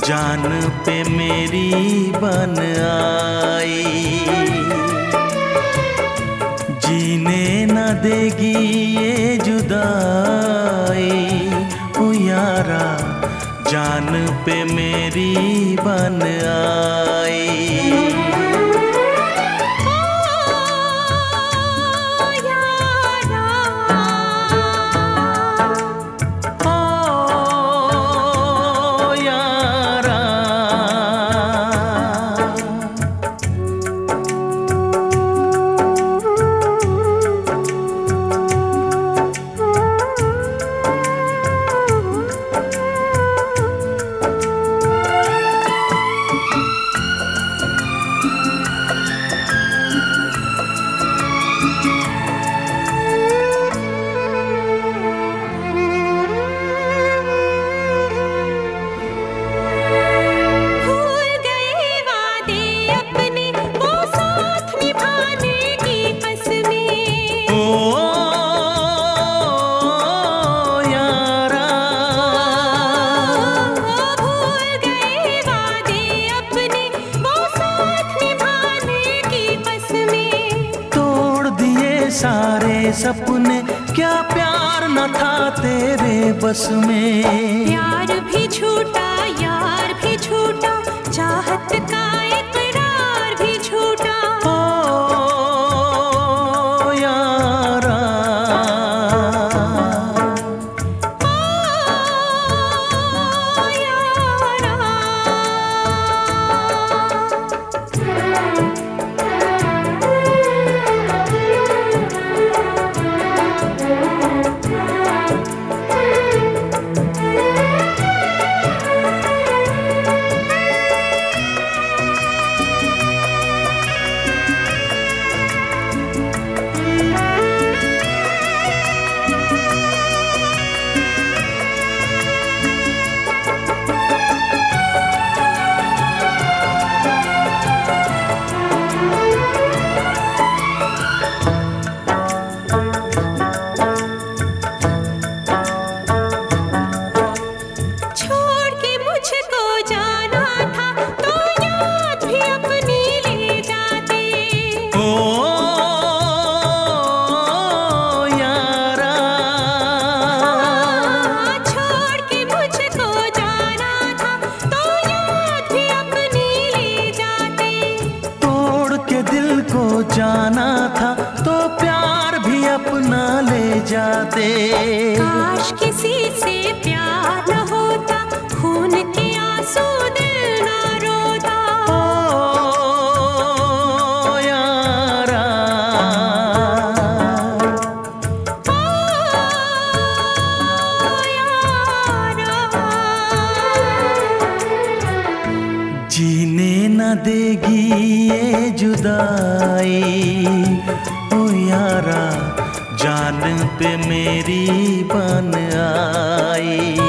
जान पे मेरी बन आई। जीने न देगी ये जुदाई, ओ यारा जान पे मेरी बन आई। सारे सपने क्या प्यार न था तेरे बस में। प्यार भी झूठा यार भी झूठा, चाहत का इकरार भी झूठा। ओ यारा जाना था तो प्यार भी अपना ले जाते। काश किसी से प्यार न होता, खून के आंसू दिल न रोता। ओ यारा जीने न देगी ये जुदाई, ओ यारा जान पे मेरी बन आई।